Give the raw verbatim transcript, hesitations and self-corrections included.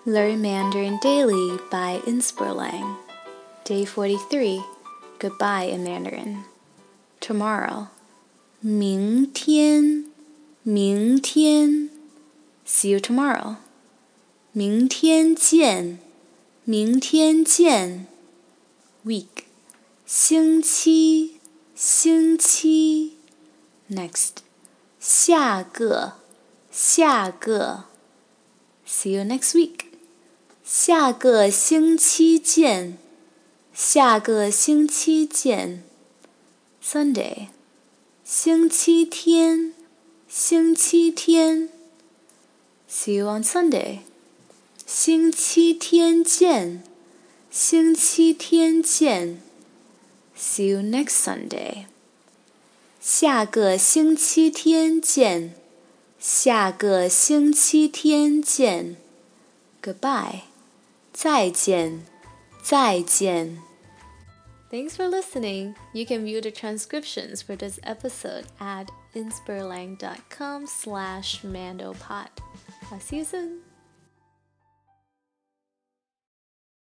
Learn Mandarin Daily by Inspirlang. Day forty-three. Goodbye in Mandarin. Tomorrow. 明天,明天. See you tomorrow. 明天见,明天见. Week. 星期,星期. Next. 下个,下个. See you next week. 下个星期见，下个星期见。Sunday. 星期天，星期天。See you on Sunday. 星期天见，星期天见。See you next Sunday. 下个星期天见，下个星期天见。Goodbye. 再见，再见。Thanks for listening. You can view the transcriptions for this episode at inspirlang.com slash mandopod. I'll see you soon.